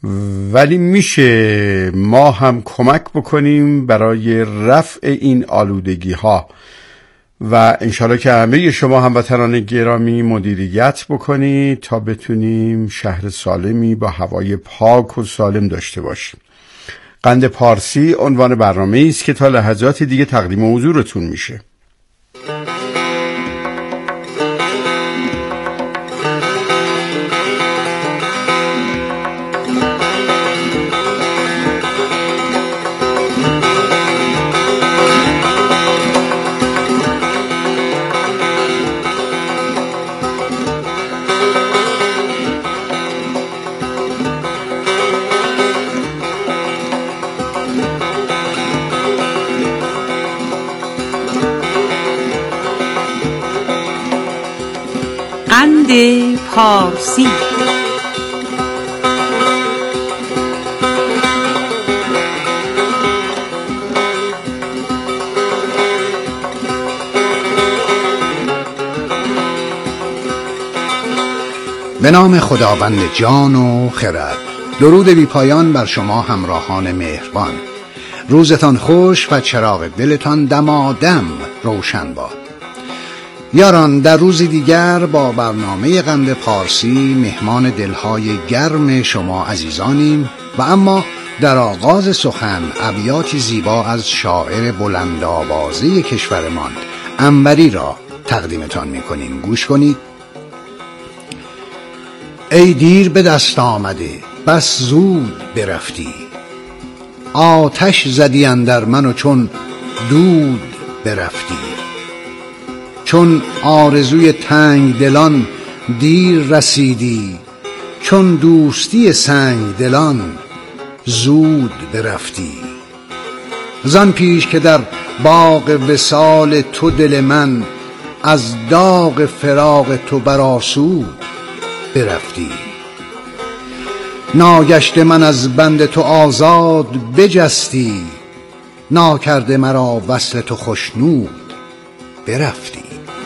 ولی میشه ما هم کمک بکنیم برای رفع این آلودگی ها و انشالله که همه شما هموطنان گرامی مدیریت بکنید تا بتونیم شهر سالمی با هوای پاک و سالم داشته باشیم. قند پارسی عنوان برنامه است که تا لحظات دیگه تقدیم حضورتون میشه. قند پارسی. به نام خداوند جان و خرد. درود بی پایان بر شما همراهان مهربان. روزتان خوش و چراغ دلتان دمادم روشن باد. یاران، در روزی دیگر با برنامه قند پارسی مهمان دلهای گرم شما عزیزانیم و اما در آغاز سخن ابیاتی زیبا از شاعر بلند آوازه کشورمان انوری را تقدیمتان می‌کنیم. گوش کنید. ای دیر به دست آمده بس زود برفتی، آتش زدی اندر من و چون دود برفتی. چون آرزوی تنگ دلان دیر رسیدی، چون دوستی سنگ دلان زود برفتی. زان پیش که در باغ وصال تو دل من از داغ فراق تو برآسود برفتی. ناگشته من از بند تو آزاد بجستی، ناکرده مرا وصل تو خشنود برفتی.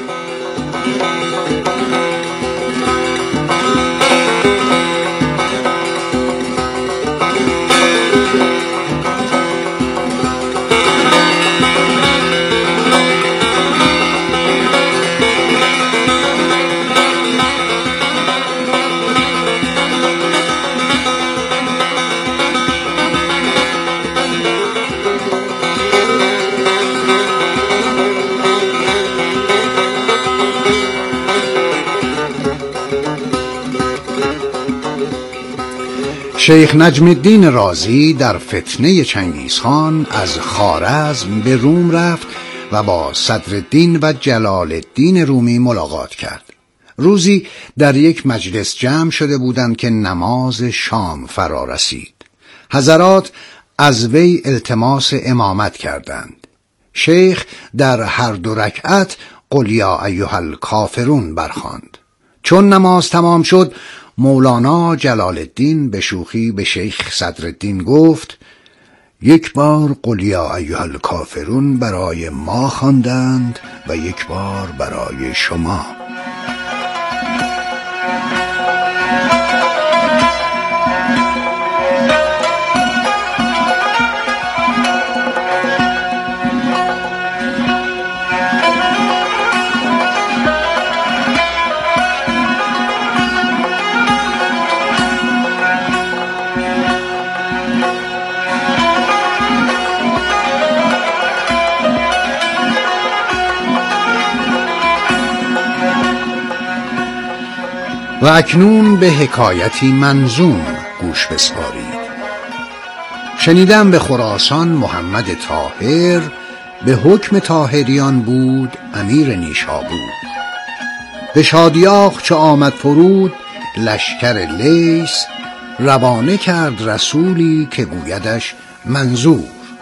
شیخ نجم الدین رازی در فتنه چنگیزخان از خوارزم به روم رفت و با صدرالدین و جلال الدین رومی ملاقات کرد. روزی در یک مجلس جمع شده بودند که نماز شام فرا رسید. حضرات از وی التماس امامت کردند. شیخ در هر دو رکعت قل یا ایها الکافرون برخواند. چون نماز تمام شد، مولانا جلال الدین به شوخی به شیخ صدرالدین گفت: یک بار قل یا ایها الکافرون برای ما خواندند و یک بار برای شما. و اکنون به حکایتی منظوم گوش بسپارید. شنیدم به خراسان محمد طاهر به حکم طاهریان بود امیر نیشابور. به شادیاخ چو آمد فرود لشکر لیث، روانه کرد رسولی که گویدش منظور.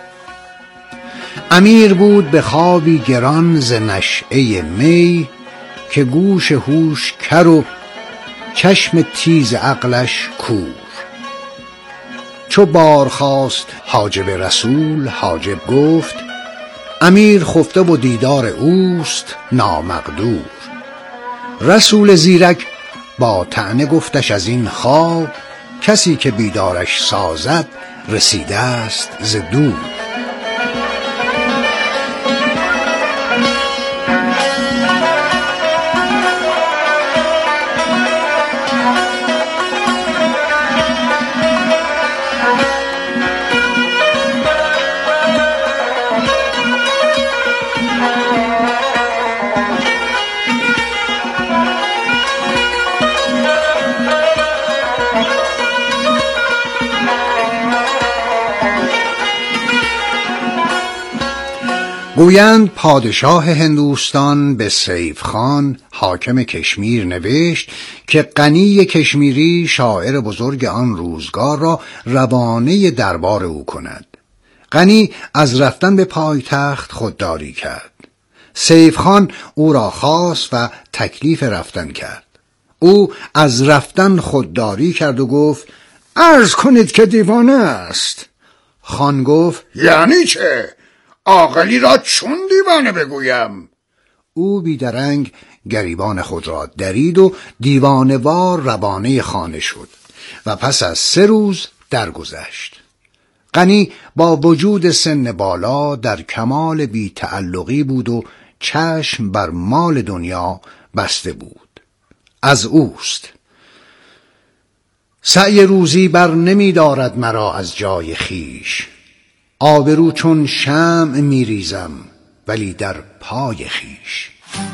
امیر بود به خوابی گران ز نشأه می، که گوش هوش کر و چشم تیز عقلش کور. چو بارخواست حاجب رسول، حاجب گفت امیر خفته و دیدار اوست نامقدور. رسول زیرک با طعنه گفتش از این خواب، کسی که بیدارش سازد رسیده است ز دور. گویند پادشاه هندوستان به سیف خان حاکم کشمیر نوشت که غنی کشمیری شاعر بزرگ آن روزگار را روانه دربار او کند. غنی از رفتن به پایتخت خودداری کرد. سیف خان او را خواست و تکلیف رفتن کرد. او از رفتن خودداری کرد و گفت عرض کنید که دیوانه است. خان گفت یعنی چه؟ عاقلی را چون دیوانه بگویم؟ او بیدرنگ گریبان خود را درید و دیوانه‌وار روانه خانه شد و پس از 3 روز درگذشت. غنی با وجود سن بالا در کمال بی تعلقی بود و چشم بر مال دنیا بسته بود. از اوست: سعی روزی بر نمی دارد مرا از جای خیش، آبرو چون شمع می ریزم ولی در پای خیش.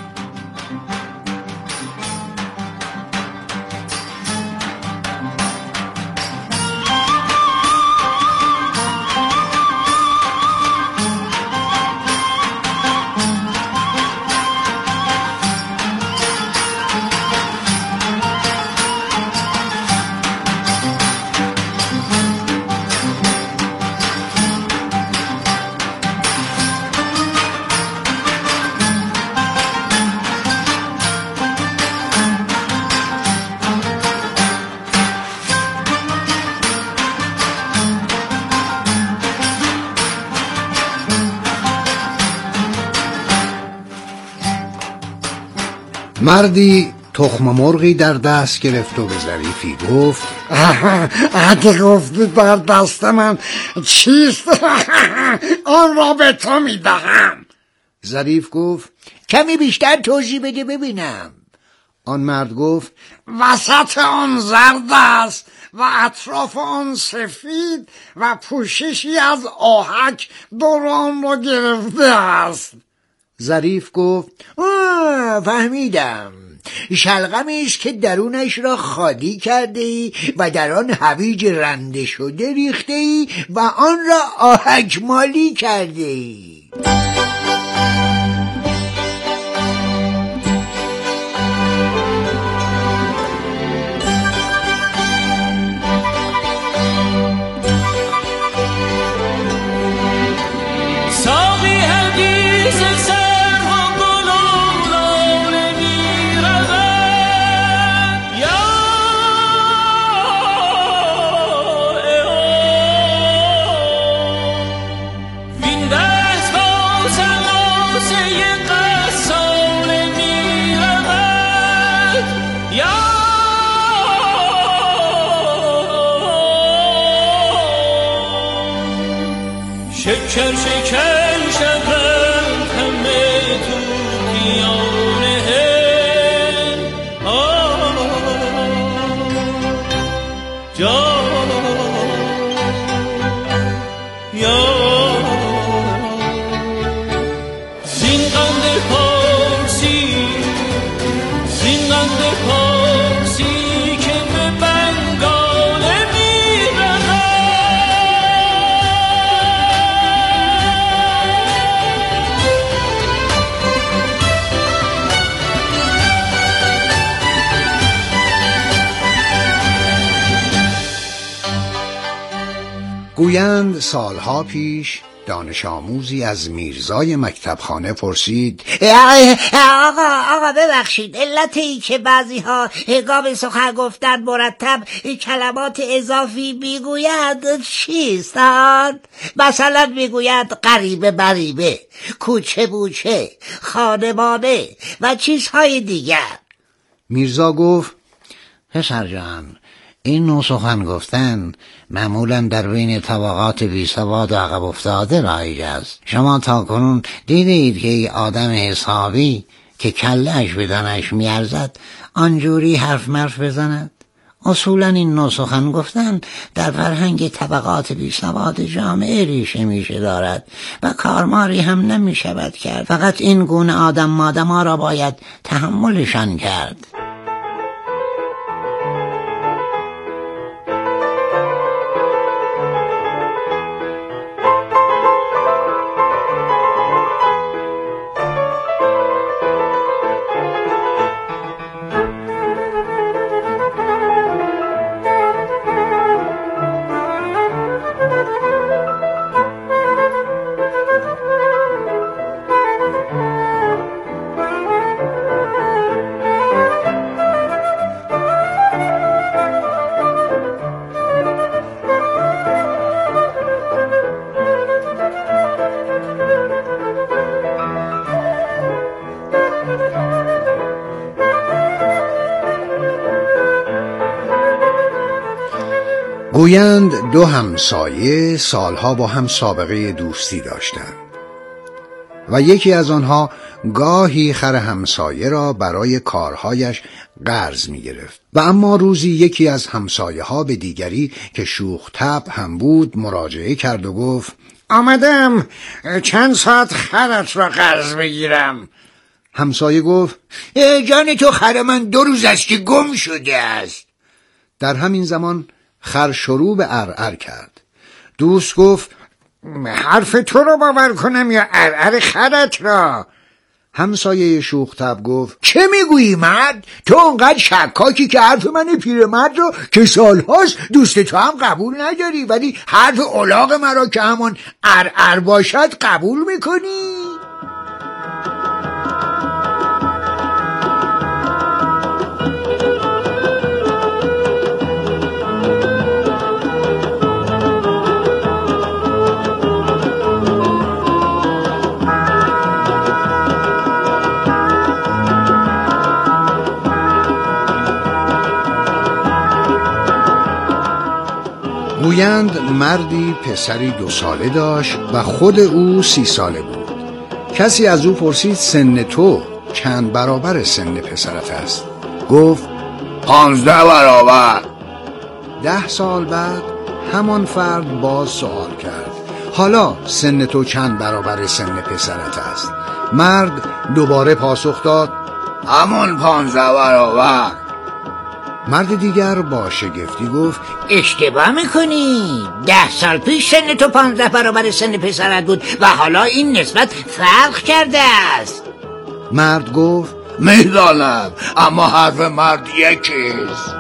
مردی تخم مرغی در دست گرفت و به ظریفی گفت اگه گفتی در دست من چیست آن را به تو میدهم. ظریف گفت کمی بیشتر توضیح بده ببینم. آن مرد گفت وسط آن زرد است و اطراف آن سفید و پوششی از آهک دور آن را گرفته است. ظریف گفت فهمیدم، شلغمی است که درونش را خالی کرده ای و در آن هویج رنده شده ریخته ای و آن را آهک مالی کرده ای. شکر شکر شبرم همه توتیانه جا یا زینقند پارسی زینقند پارسی که به بنگاله گویند سالها پیش دانش آموزی از میرزای مکتبخانه پرسید آقا ببخشید، علت این که بعضی ها هنگام سخن گفتن مرتب کلمات اضافی میگویند چیست؟ مثلا میگویند غریبه بریبه، کوچه بوچه، خانمانه و چیزهای دیگر. میرزا گفت پسر جان، این نوع سخن گفتن معمولا در بین طبقات بیسواد و عقب افتاده رایج است. شما تاکنون دیدید که یک آدم حسابی که کله‌اش به دانش میارزد آنجوری حرف مرف بزند؟ اصولا این نوع سخن گفتن در فرهنگ طبقات بیسواد جامعه ریشه میشه دارد و کارماری هم نمی شود کرد. فقط این گونه آدم مادما را باید تحملشان کرد. گویند دو همسایه سالها با هم سابقه دوستی داشتند و یکی از آنها گاهی خر همسایه را برای کارهایش قرض می گرفت و اما روزی یکی از همسایه ها به دیگری که شوخ طبع هم بود مراجعه کرد و گفت آمدم چند ساعت خرت را قرض بگیرم. همسایه گفت جان تو، خر من 2 روز است که گم شده است. در همین زمان خر شروع به عرعر کرد. دوست گفت حرف تو رو باور کنم یا عرعر خرت را؟ همسایه شوخ طبع گفت چه میگویی مرد؟ تو اونقدر شکاکی که حرف من پیرمرد رو که سالهاست دوست تو هم قبول نداری، ولی حرف الاغ مرا که همان عرعر باشد قبول میکنی؟ گویند مردی پسری 2 ساله داشت و خود او 30 ساله بود. کسی از او پرسید سن تو چند برابر سن پسرت است؟ گفت 15 برابر. 10 سال بعد همان فرد باز سوال کرد حالا سن تو چند برابر سن پسرت است؟ مرد دوباره پاسخ داد همان 15 برابر. مرد دیگر با شگفتی گفت اشتباه میکنی. 10 سال پیش سن تو 15 برابر سن پسرت بود و حالا این نسبت فرق کرده است. مرد گفت میدانم، اما حرف مرد یکیست.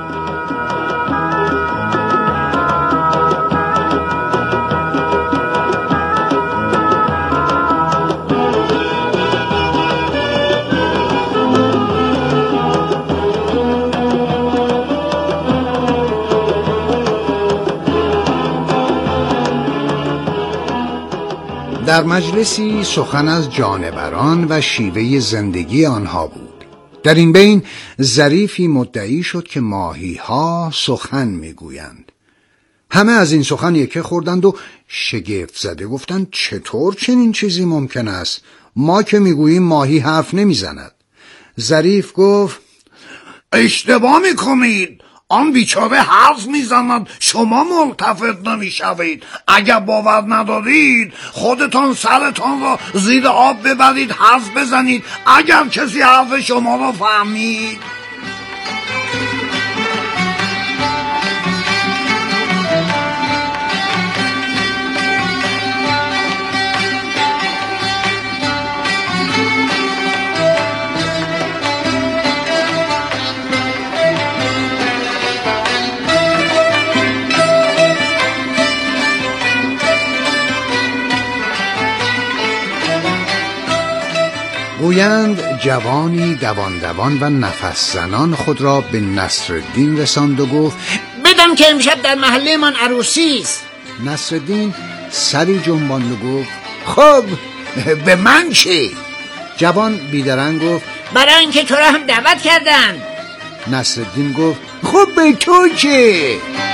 در مجلسی سخن از جانوران و شیوه زندگی آنها بود. در این بین ظریفی مدعی شد که ماهی‌ها سخن میگویند. همه از این سخن یکه خوردند و شگفت زده گفتند چطور چنین چیزی ممکن است؟ ما که میگوییم ماهی حرف نمیزند. ظریف گفت اشتباه میکنید. آن بیچاره حرف میزند، شما ملتفت نمیشوید. اگر باور ندارید خودتان سرتان را زیر آب ببرید، حرف بزنید، اگر کسی حرف شما را فهمید. گویند جوانی دوان و نفس زنان خود را به نصرالدین رساند و گفت بدم که امشب در محله من عروسی است. نصرالدین سری جنباند و گفت خب به من چی؟ جوان بیدرنگ گفت برای اینکه تو را هم دعوت کردن. نصرالدین گفت خب به تو چه؟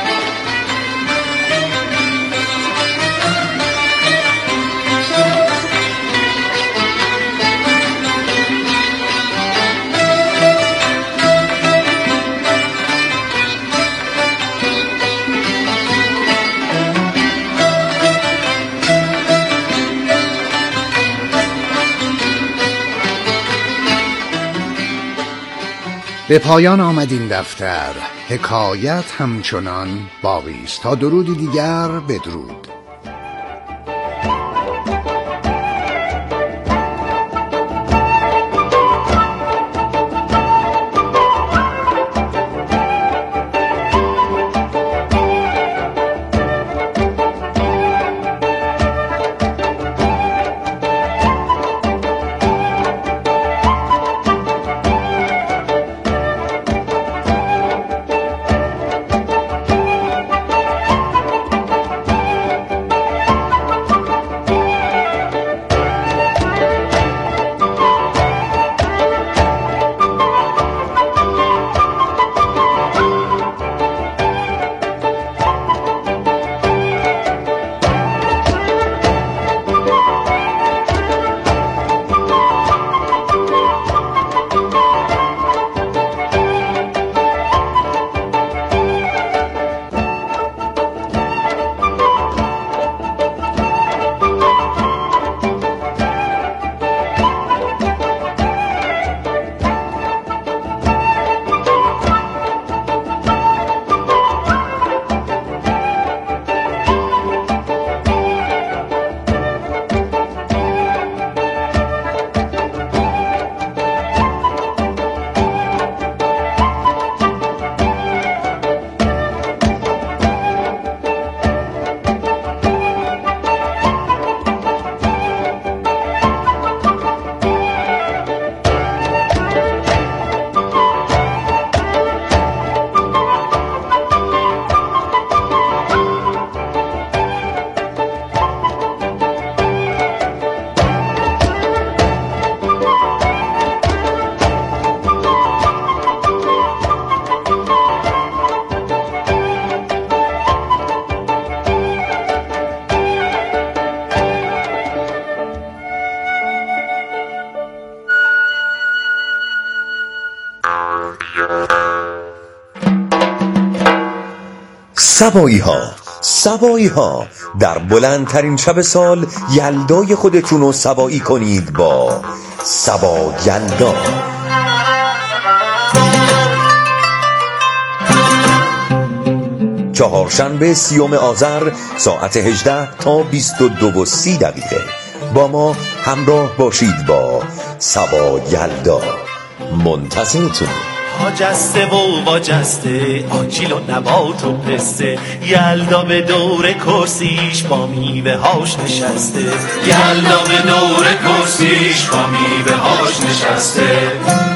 به پایان آمد این دفتر. حکایت همچنان باقی است. تا درودی دیگر، بدرود. سوایی ها در بلندترین شب سال یلدای خودتون رو سوایی کنید با سوا یلدا. چهارشنبه 30 آذر ساعت 18 تا 22:30 با ما همراه باشید با سوا یلدا. منتظرتون. جسته و واجسته آجیل و نبات و پسته یلدا به دور کرسیش با میوه هاش نشسته یلدا به دور کرسیش با میوه هاش نشسته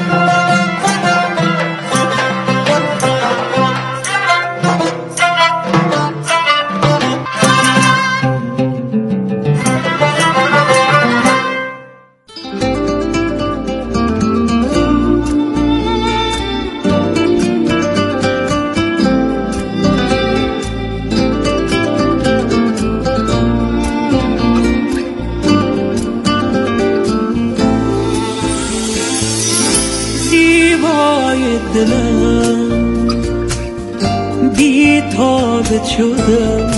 بی‌تابت شدم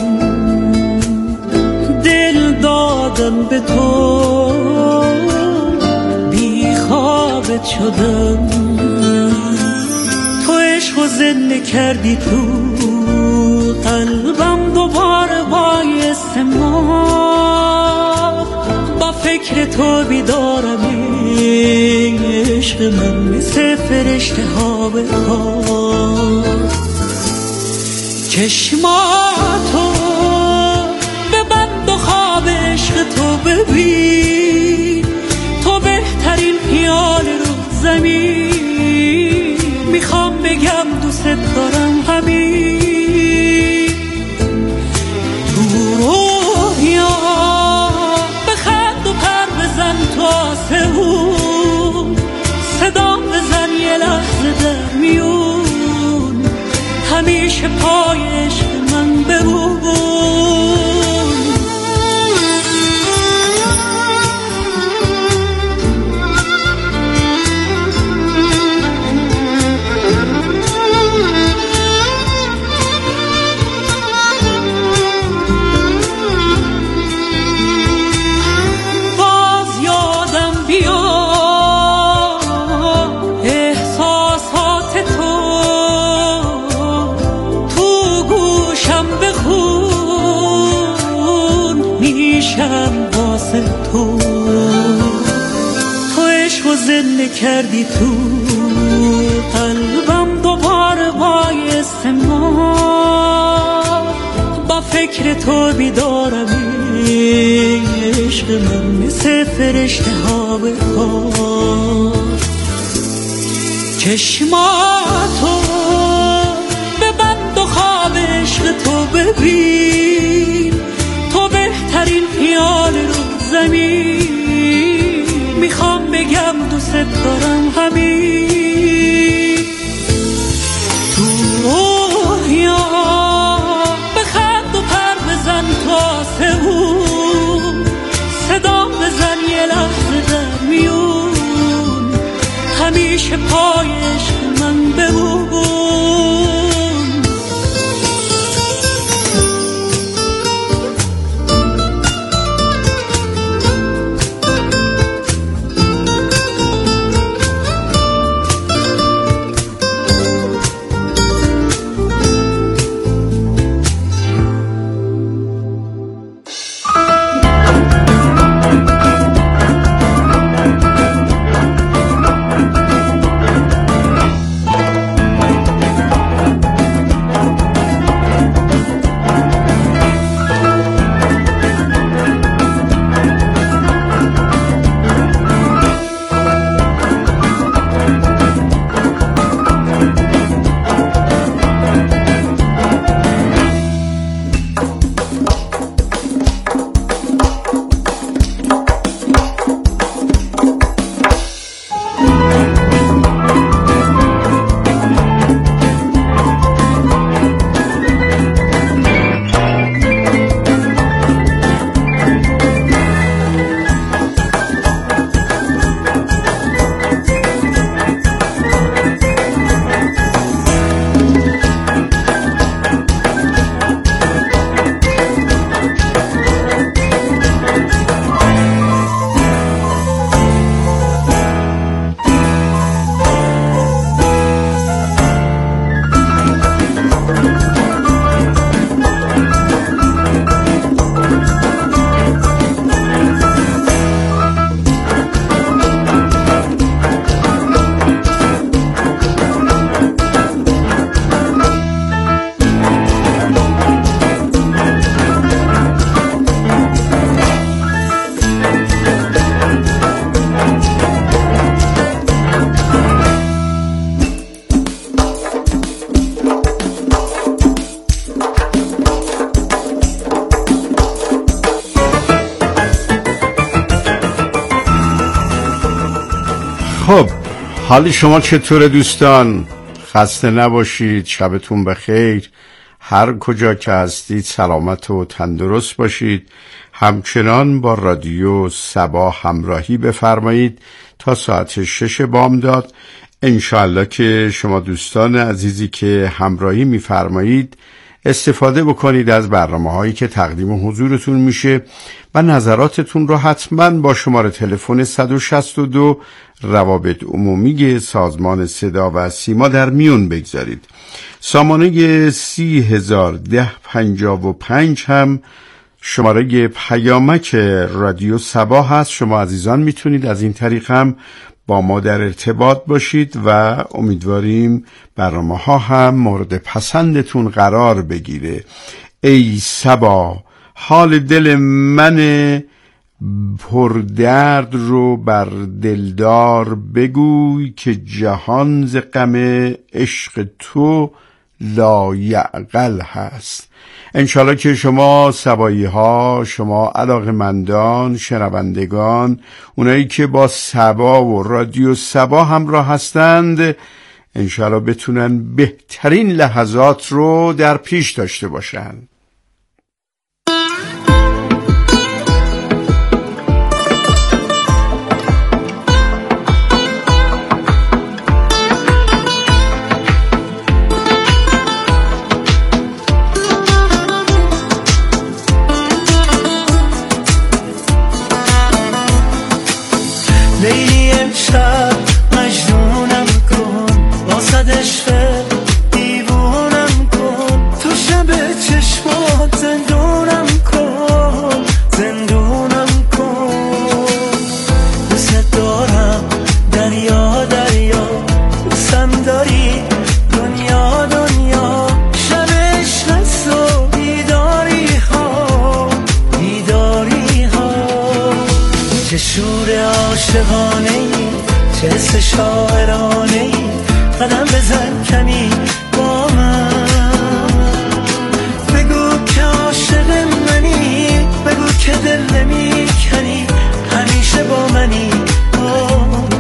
دل دادم به تو بیخوابت شدم تو عشق و زنده کردی تو قلبم دوباره بایست ما با فکر تو بیدارم عشق من مثل فرشته ها به خواب چشماتو ببند و خواب عشق تو ببین تو بهترین خیال رو زمین میخوام بگم دوست دارم همین تو رویا بخند و پر بزن تو آسمون صدام بزن یه لحظه در میون خون میشم واسه تو. تو عشق و زنده کردی تو قلبم، دوباره بایست ما با فکر تو بیدارم. عشق من مثل فرشته ها به خواب، چشماتو ببند و خواب عشق تو ببین. تو بهترین خیال رو زمین، میخوام بگم دوست دارم همین. تو روحیا بخند و پر بزن تو آسمون، صدا بزن یه لحظه در میون، همیشه پای عشق من بمون. خب حال شما چطوره دوستان؟ خسته نباشید، شبتون بخیر، هر کجا که هستید سلامت و تندرست باشید. همچنان با رادیو صبا همراهی بفرمایید تا ساعت 6 بامداد. انشاءالله که شما دوستان عزیزی که همراهی میفرمایید استفاده بکنید از برنامه‌هایی که تقدیم حضورتون میشه و نظراتتون رو حتما با شماره تلفن 162 روابط عمومی سازمان صدا و سیما در میون بگذارید. سامانه 301055 هم شماره پیامک رادیو صبا هست. شما عزیزان میتونید از این طریق هم با ما در ارتباط باشید و امیدواریم برنامه‌ها هم مورد پسندتون قرار بگیره. ای صبا، حال دل من پردرد رو بر دلدار بگوی، که جهان ز غم عشق تو لایعقل هست. انشالله که شما صبایی ها، شما علاقه‌مندان، شنوندگان، اونایی که با صبا و رادیو صبا همراه هستند، انشالله بتونن بهترین لحظات رو در پیش داشته باشن. لیلی امشب مجنونم کن، واسد عشق دیوونم کن، تو شب چشم زندونم کن، زندونم کن. دوست دارم دریا دریا، دوستم داری دنیا دنیا. شب عشق و بیداری ها، بیداری ها. چه شور عاشقانه ای، چه حس شاعرانه ای. قدم بزن کمی با من، بگو که عاشق منی، بگو که دل نمی کنی، همیشه با منی با من.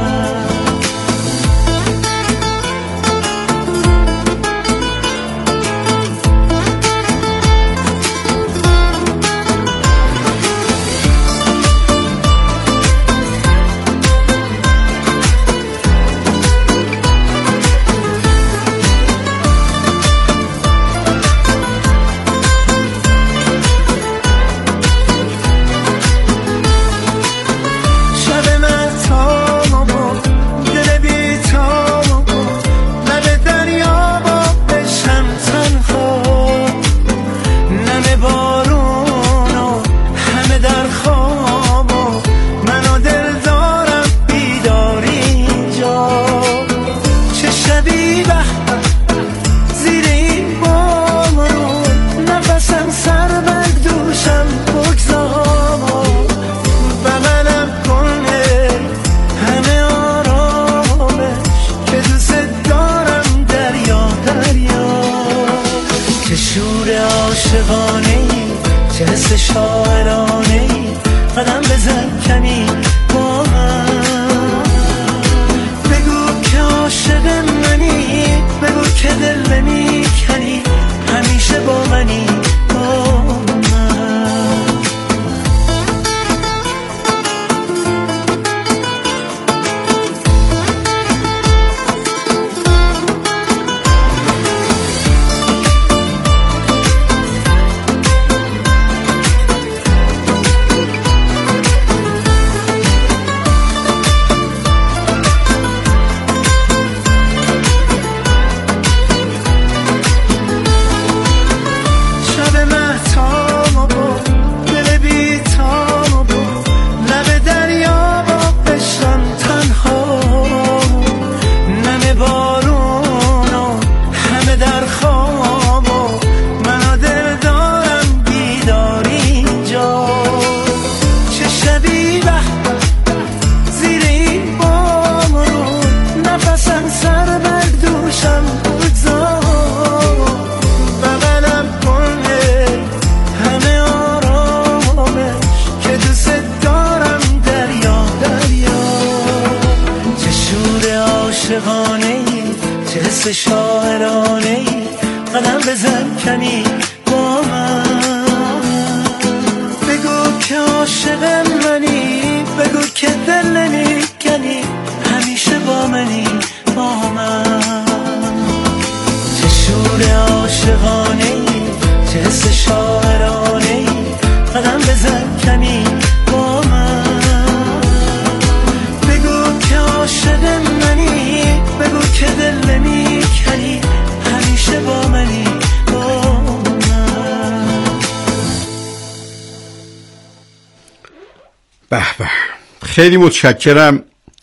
خیلی متشکرم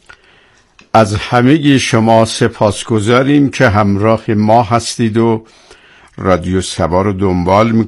از همه شما، سپاسگزاریم که همراه ما هستید و رادیو سبا رو دنبال